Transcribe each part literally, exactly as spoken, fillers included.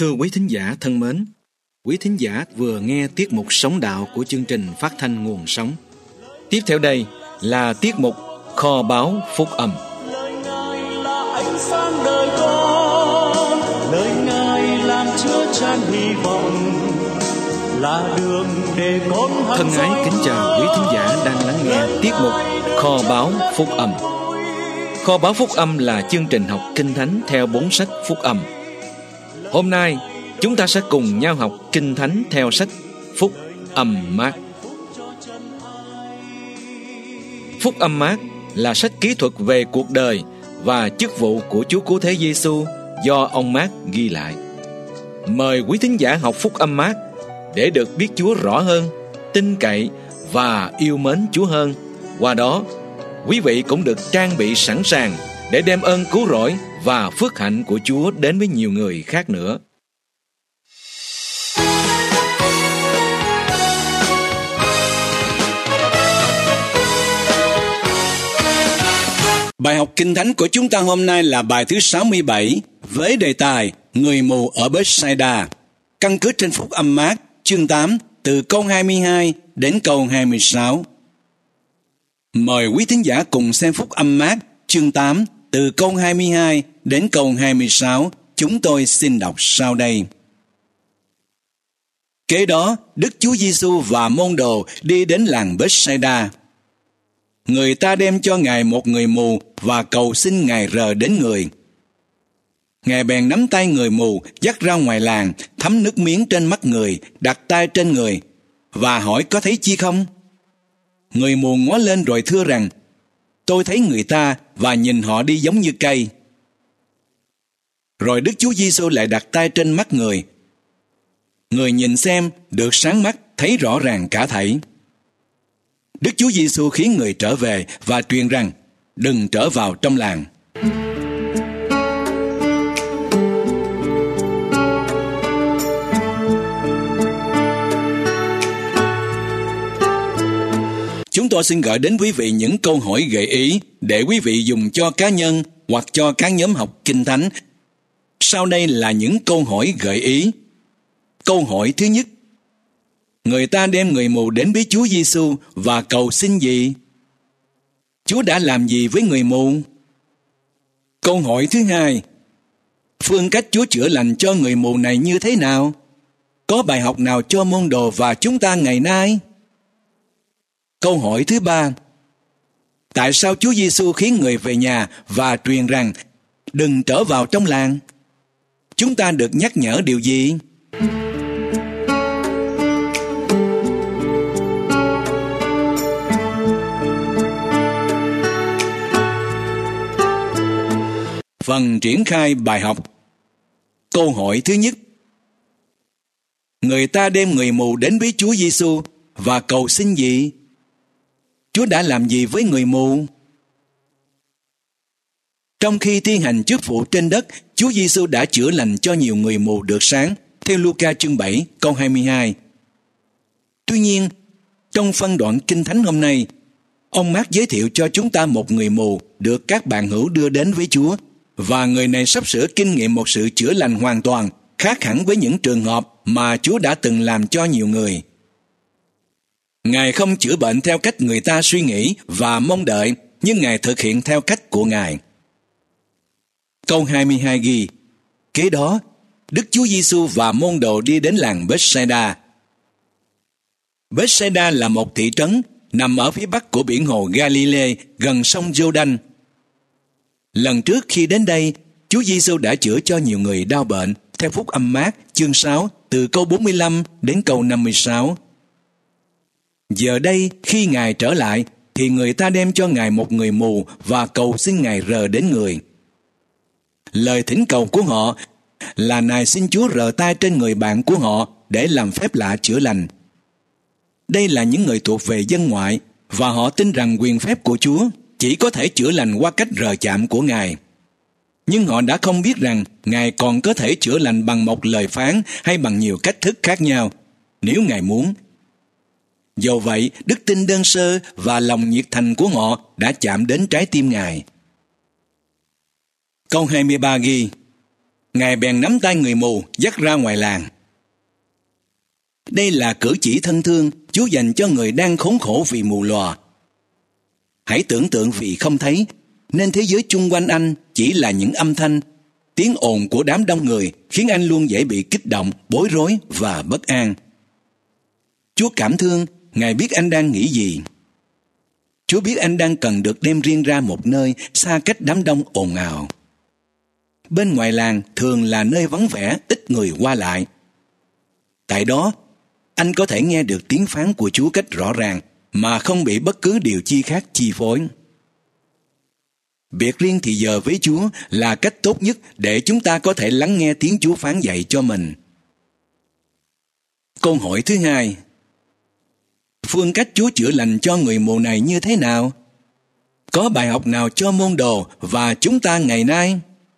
Thưa quý thính giả thân mến, quý thính giả vừa nghe tiết mục Sống Đạo của chương trình phát thanh Nguồn Sống. Tiếp theo đây là tiết mục Kho báu Phúc Âm. Lời Ngài là ánh sáng đời con, lời Ngài làm chứa chan hy vọng, là đường để con Thân ái kính chào quý thính giả đang lắng nghe tiết mục Kho báu Phúc Âm. Kho báu Phúc Âm là chương trình học Kinh Thánh theo bốn sách Phúc Âm. Hôm nay, chúng ta sẽ cùng nhau học Kinh Thánh theo sách Phúc Âm Mác. Phúc Âm Mác là sách kỹ thuật về cuộc đời và chức vụ của Chúa Cứu Thế Giêsu do ông Mác ghi lại. Mời quý thính giả học Phúc Âm Mác để được biết Chúa rõ hơn, tin cậy và yêu mến Chúa hơn. Qua đó, quý vị cũng được trang bị sẵn sàng để đem ơn cứu rỗi và phước hạnh của Chúa đến với nhiều người khác nữa. Bài học Kinh Thánh của chúng ta hôm nay là bài thứ sáu mươi bảy với đề tài Người mù ở Bethsaida, căn cứ trên Phúc Âm Mác chương tám từ câu hai mươi hai đến câu hai mươi sáu. Mời quý thính giả cùng xem Phúc Âm Mác chương tám từ câu hai mươi hai đến câu hai mươi sáu. Chúng tôi xin đọc sau đây. Kế đó, Đức Chúa Giêsu và môn đồ đi đến làng Bethsaida. Người ta đem cho Ngài một người mù và cầu xin Ngài rờ đến người. Ngài bèn nắm tay người mù dắt ra ngoài làng, thấm nước miếng trên mắt người, đặt tay trên người và hỏi có thấy chi không? Người mù ngó lên rồi thưa rằng, tôi thấy người ta và nhìn họ đi giống như cây. Rồi Đức Chúa Giêsu lại đặt tay trên mắt người. Người nhìn xem, được sáng mắt, thấy rõ ràng cả thảy. Đức Chúa Giêsu khiến người trở về và truyền rằng, đừng trở vào trong làng. Chúng tôi xin gửi đến quý vị những câu hỏi gợi ý để quý vị dùng cho cá nhân hoặc cho các nhóm học Kinh Thánh. Sau đây là những câu hỏi gợi ý. Câu hỏi thứ nhất: người ta đem người mù đến với Chúa Giêsu và cầu xin gì? Chúa đã làm gì với người mù? Câu hỏi thứ hai: phương cách Chúa chữa lành cho người mù này như thế nào? Có bài học nào cho môn đồ và chúng ta ngày nay? Câu hỏi thứ ba: tại sao Chúa Giêsu khiến người về nhà và truyền rằng đừng trở vào trong làng? Chúng ta được nhắc nhở điều gì? Phần triển khai bài học. Câu hỏi thứ nhất: người ta đem người mù đến với Chúa Giêsu và cầu xin gì? Chúa đã làm gì với người mù? Trong khi thi hành chức vụ trên đất, Chúa Giêsu đã chữa lành cho nhiều người mù được sáng, theo Luca chương bảy câu hai mươi hai. Tuy nhiên, trong phân đoạn Kinh Thánh hôm nay, ông Mác giới thiệu cho chúng ta một người mù được các bạn hữu đưa đến với Chúa, và người này sắp sửa kinh nghiệm một sự chữa lành hoàn toàn, khác hẳn với những trường hợp mà Chúa đã từng làm cho nhiều người. Ngài không chữa bệnh theo cách người ta suy nghĩ và mong đợi, nhưng Ngài thực hiện theo cách của Ngài. Câu hai mươi hai ghi: kế đó, Đức Chúa Giêsu và môn đồ đi đến làng Bethsaida. Bethsaida là một thị trấn nằm ở phía bắc của biển hồ Galilee, gần sông Giô-đanh. Lần trước khi đến đây, Chúa Giêsu đã chữa cho nhiều người đau bệnh, theo Phúc Âm Mác chương sáu từ câu bốn mươi lăm đến câu năm mươi sáu. Giờ đây, khi Ngài trở lại, thì người ta đem cho Ngài một người mù và cầu xin Ngài rờ đến người. Lời thỉnh cầu của họ là nài xin Chúa rờ tay trên người bạn của họ để làm phép lạ chữa lành. Đây là những người thuộc về dân ngoại, và họ tin rằng quyền phép của Chúa chỉ có thể chữa lành qua cách rờ chạm của Ngài. Nhưng họ đã không biết rằng Ngài còn có thể chữa lành bằng một lời phán hay bằng nhiều cách thức khác nhau, nếu Ngài muốn. Dầu vậy, đức tin đơn sơ và lòng nhiệt thành của họ đã chạm đến trái tim Ngài. Câu hai mươi ba ghi: Ngài bèn nắm tay người mù dắt ra ngoài làng. Đây là cử chỉ thân thương Chúa dành cho người đang khốn khổ vì mù lòa. Hãy tưởng tượng vì không thấy, nên thế giới chung quanh anh chỉ là những âm thanh, tiếng ồn của đám đông người khiến anh luôn dễ bị kích động, bối rối và bất an. Chúa cảm thương, Ngài biết anh đang nghĩ gì. Chúa biết anh đang cần được đem riêng ra một nơi xa cách đám đông ồn ào. Bên ngoài làng thường là nơi vắng vẻ, ít người qua lại. Tại đó, anh có thể nghe được tiếng phán của Chúa cách rõ ràng mà không bị bất cứ điều chi khác chi phối. Biệt riêng thì giờ với Chúa là cách tốt nhất để chúng ta có thể lắng nghe tiếng Chúa phán dạy cho mình. Câu hỏi thứ hai: phương cách Chúa chữa lành cho người mù này như thế nào? Có bài học nào cho môn đồ và chúng ta ngày nay?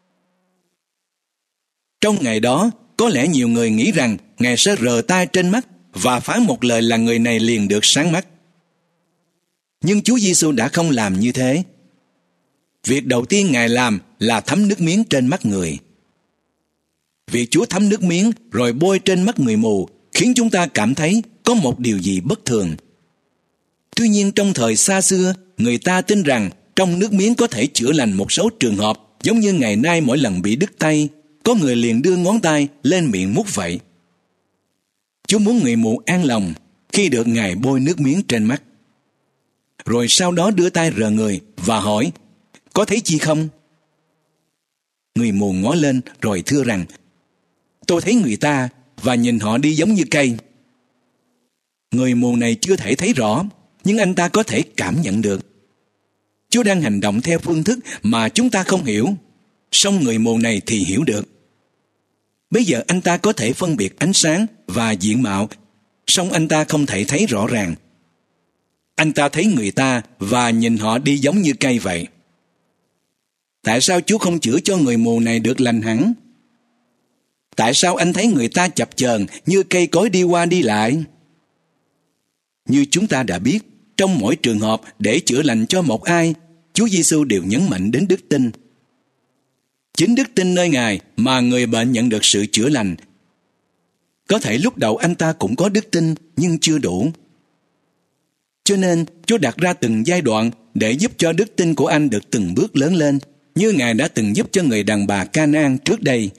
Trong ngày đó, có lẽ nhiều người nghĩ rằng Ngài sẽ rờ tay trên mắt và phán một lời là người này liền được sáng mắt. Nhưng Chúa Giêsu đã không làm như thế. Việc đầu tiên Ngài làm là thấm nước miếng trên mắt người. Việc Chúa thấm nước miếng rồi bôi trên mắt người mù khiến chúng ta cảm thấy có một điều gì bất thường. Tuy nhiên trong thời xa xưa, người ta tin rằng trong nước miếng có thể chữa lành một số trường hợp, giống như ngày nay mỗi lần bị đứt tay, có người liền đưa ngón tay lên miệng mút vậy. Chúa muốn người mù an lòng khi được Ngài bôi nước miếng trên mắt. Rồi sau đó đưa tay rờ người và hỏi: có thấy chi không? Người mù ngó lên rồi thưa rằng: tôi thấy người ta và nhìn họ đi giống như cây. Người mù này chưa thể thấy rõ, nhưng anh ta có thể cảm nhận được. Chúa đang hành động theo phương thức mà chúng ta không hiểu, song người mù này thì hiểu được. Bây giờ anh ta có thể phân biệt ánh sáng và diện mạo, song anh ta không thể thấy rõ ràng. Anh ta thấy người ta và nhìn họ đi giống như cây vậy. Tại sao Chúa không chữa cho người mù này được lành hẳn? Tại sao anh thấy người ta chập chờn như cây cối đi qua đi lại? Như chúng ta đã biết, trong mỗi trường hợp để chữa lành cho một ai, Chúa Giêsu đều nhấn mạnh đến đức tin. Chính đức tin nơi Ngài mà người bệnh nhận được sự chữa lành. Có thể lúc đầu anh ta cũng có đức tin nhưng chưa đủ. Cho nên Chúa đặt ra từng giai đoạn để giúp cho đức tin của anh được từng bước lớn lên, như Ngài đã từng giúp cho người đàn bà Ca-na-an trước đây.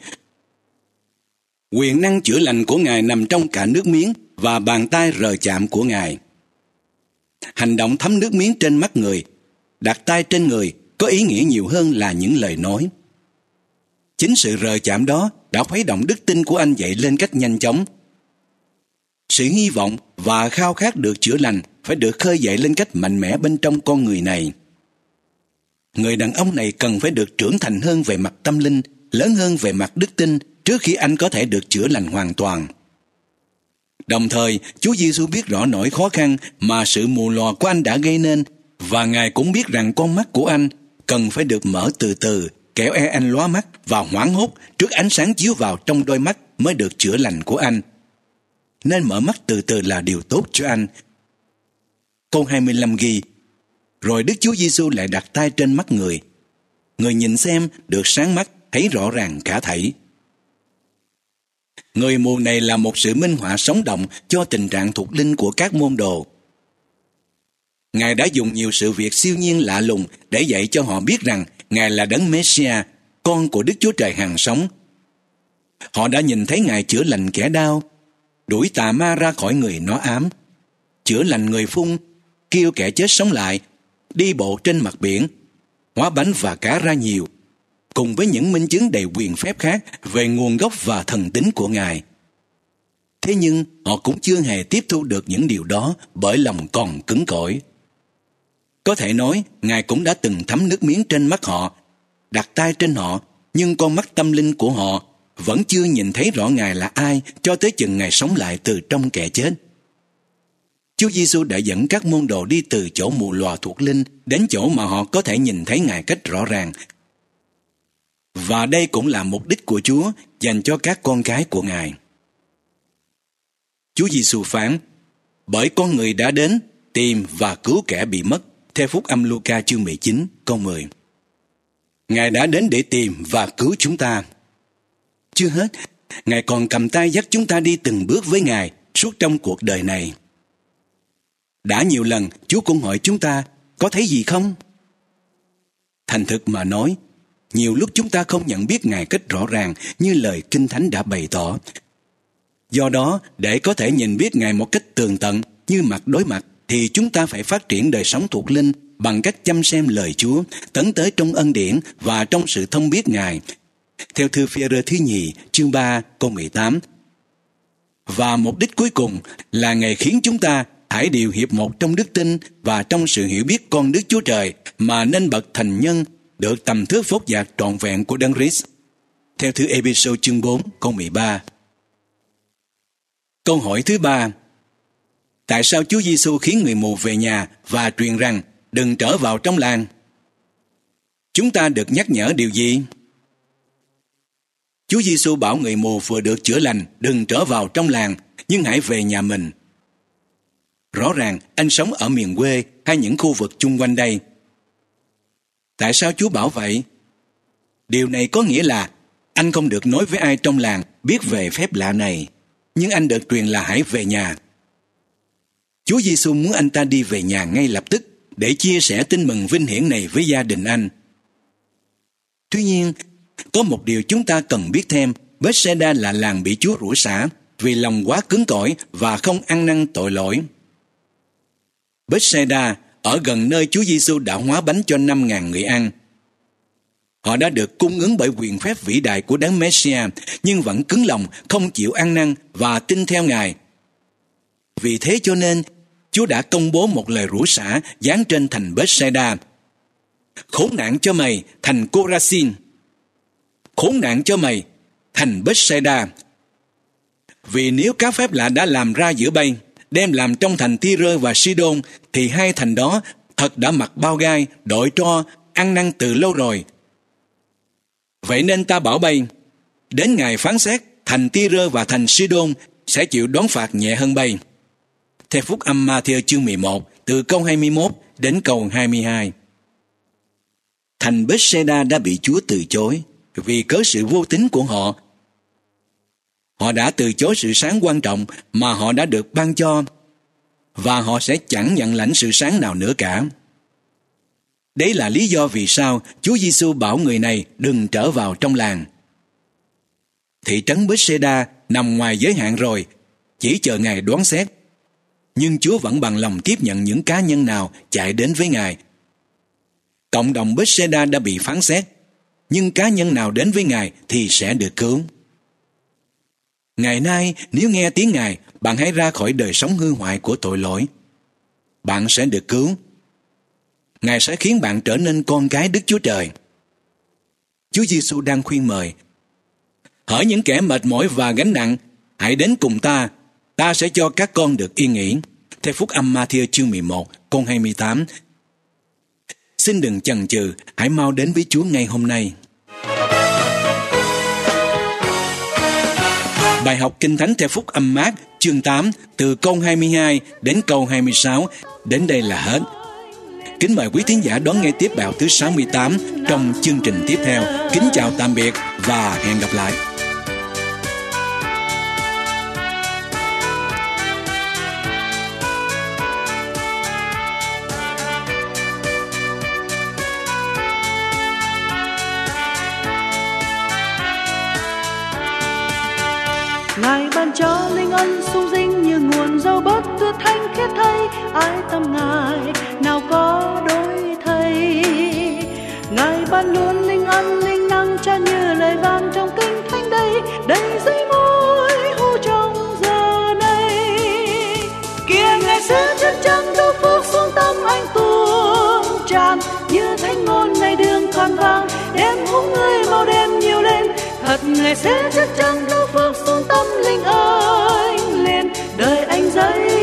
Quyền năng chữa lành của Ngài nằm trong cả nước miếng và bàn tay rờ chạm của Ngài. Hành động thấm nước miếng trên mắt người, đặt tay trên người có ý nghĩa nhiều hơn là những lời nói. Chính sự rờ chạm đó đã khuấy động đức tin của anh dậy lên cách nhanh chóng. Sự hy vọng và khao khát được chữa lành phải được khơi dậy lên cách mạnh mẽ bên trong con người này. Người đàn ông này cần phải được trưởng thành hơn về mặt tâm linh, lớn hơn về mặt đức tin trước khi anh có thể được chữa lành hoàn toàn. Đồng thời, Chúa Giêsu biết rõ nỗi khó khăn mà sự mù lòa của anh đã gây nên, và Ngài cũng biết rằng con mắt của anh cần phải được mở từ từ, kẻo e anh lóa mắt và hoảng hốt trước ánh sáng chiếu vào trong đôi mắt mới được chữa lành của anh. Nên mở mắt từ từ là điều tốt cho anh. Câu hai mươi lăm ghi: rồi Đức Chúa Giêsu lại đặt tay trên mắt người. Người nhìn xem được sáng mắt, thấy rõ ràng cả thảy. Người mù này là một sự minh họa sống động cho tình trạng thuộc linh của các môn đồ. Ngài đã dùng nhiều sự việc siêu nhiên lạ lùng để dạy cho họ biết rằng Ngài là Đấng Messiah, con của Đức Chúa Trời hằng sống. Họ đã nhìn thấy Ngài chữa lành kẻ đau, đuổi tà ma ra khỏi người nó ám, chữa lành người phun, kêu kẻ chết sống lại, đi bộ trên mặt biển, hóa bánh và cá ra nhiều, cùng với những minh chứng đầy quyền phép khác về nguồn gốc và thần tính của Ngài. Thế nhưng họ cũng chưa hề tiếp thu được những điều đó bởi lòng còn cứng cỏi. Có thể nói, Ngài cũng đã từng thấm nước miếng trên mắt họ, đặt tay trên họ, nhưng con mắt tâm linh của họ vẫn chưa nhìn thấy rõ Ngài là ai cho tới chừng Ngài sống lại từ trong kẻ chết. Chúa Giêsu đã dẫn các môn đồ đi từ chỗ mù lòa thuộc linh đến chỗ mà họ có thể nhìn thấy Ngài cách rõ ràng. Và đây cũng là mục đích của Chúa dành cho các con cái của Ngài. Chúa Giêsu phán: bởi con người đã đến tìm và cứu kẻ bị mất, theo Phúc Âm Luca chương mười chín câu mười. Ngài đã đến để tìm và cứu chúng ta. Chưa hết, Ngài còn cầm tay dắt chúng ta đi từng bước với Ngài suốt trong cuộc đời này. Đã nhiều lần Chúa cũng hỏi chúng ta, có thấy gì không? Thành thực mà nói, nhiều lúc chúng ta không nhận biết Ngài cách rõ ràng như lời Kinh Thánh đã bày tỏ. Do đó, để có thể nhìn biết Ngài một cách tường tận như mặt đối mặt, thì chúng ta phải phát triển đời sống thuộc linh bằng cách chăm xem lời Chúa, tấn tới trong ân điển và trong sự thông biết Ngài. Theo thư Phi-e-rơ thứ nhì, chương ba, câu mười tám. Và mục đích cuối cùng là Ngài khiến chúng ta hãy đều hiệp một trong đức tin và trong sự hiểu biết con Đức Chúa Trời, mà nên bậc thành nhân được tầm thước phốt dạc trọn vẹn của Đấng Christ. Theo thư Ê-phê-sô chương bốn, câu mười ba. Câu hỏi thứ ba: tại sao Chúa Giêsu khiến người mù về nhà và truyền rằng đừng trở vào trong làng? Chúng ta được nhắc nhở điều gì? Chúa Giêsu bảo người mù vừa được chữa lành đừng trở vào trong làng, nhưng hãy về nhà mình. Rõ ràng anh sống ở miền quê hay những khu vực chung quanh đây. Tại sao Chúa bảo vậy? Điều này có nghĩa là anh không được nói với ai trong làng biết về phép lạ này, nhưng anh được truyền là hãy về nhà. Chúa Giêsu muốn anh ta đi về nhà ngay lập tức để chia sẻ tin mừng vinh hiển này với gia đình anh. Tuy nhiên, có một điều chúng ta cần biết thêm: Bethsaida là làng bị Chúa rủa xả vì lòng quá cứng cỏi và không ăn năn tội lỗi. Bethsaida ở gần nơi Chúa Giêsu đã hóa bánh cho năm ngàn người ăn. Họ đã được cung ứng bởi quyền phép vĩ đại của Đấng Messiah, nhưng vẫn cứng lòng không chịu ăn năn và tin theo Ngài. Vì thế cho nên, Chúa đã công bố một lời rủa xả giáng trên thành Bethsaida: khốn nạn cho mày, thành Cô-ra-xin! Khốn nạn cho mày, thành Bethsaida! Vì nếu các phép lạ đã làm ra giữa bay, đem làm trong thành Ty-rơ và Si-đôn, thì hai thành đó thật đã mặc bao gai, đội tro, ăn năn từ lâu rồi. Vậy nên ta bảo bay, đến ngày phán xét, thành Ty-rơ và thành Si-đôn sẽ chịu đón phạt nhẹ hơn bay. Theo Phúc âm Ma-thi-ơ chương mười một, từ câu hai mươi mốt đến câu hai mươi hai. Thành Bethsaida đã bị Chúa từ chối vì cớ sự vô tín của họ. Họ đã từ chối sự sáng quan trọng mà họ đã được ban cho, và họ sẽ chẳng nhận lãnh sự sáng nào nữa cả. Đấy là lý do vì sao Chúa Giêsu bảo người này đừng trở vào trong làng. Thị trấn Bethsaida nằm ngoài giới hạn rồi, chỉ chờ Ngài đoán xét. Nhưng Chúa vẫn bằng lòng tiếp nhận những cá nhân nào chạy đến với Ngài. Cộng đồng Bethsaida đã bị phán xét, nhưng cá nhân nào đến với Ngài thì sẽ được cứu. Ngày nay, nếu nghe tiếng Ngài, bạn hãy ra khỏi đời sống hư hoại của tội lỗi. Bạn sẽ được cứu. Ngài sẽ khiến bạn trở nên con cái Đức Chúa Trời. Chúa Giêsu đang khuyên mời: hỡi những kẻ mệt mỏi và gánh nặng, hãy đến cùng ta, ta sẽ cho các con được yên nghỉ. Theo Phúc âm Ma-thi-ơ chương mười một, câu hai mươi tám. Xin đừng chần chừ, hãy mau đến với Chúa ngay hôm nay. Bài học Kinh Thánh theo Phúc âm Mác chương tám, từ câu hai mươi hai đến câu hai mươi sáu. Đến đây là hết. Kính mời quý thính giả đón nghe tiếp bài học thứ sáu mươi tám trong chương trình tiếp theo. Kính chào tạm biệt và hẹn gặp lại. Ngài ban cho linh ân sung sinh như nguồn dầu bớt tươi thanh khiết thay, ai tâm Ngài nào có đổi thay. Ngài ban luôn linh ân linh năng cho như lời vang trong kinh thánh đây, đầy dây môi hô trong giờ này. Kia Ngài sẽ chân chân đâu phước xuống tâm anh tuôn tràn, như thánh ngôn ngày đường còn vang, đem hung người mau đem nhiều lên. Thật Ngài sẽ chân chân đâu phước xuống tâm linh anh liền, đời anh dấy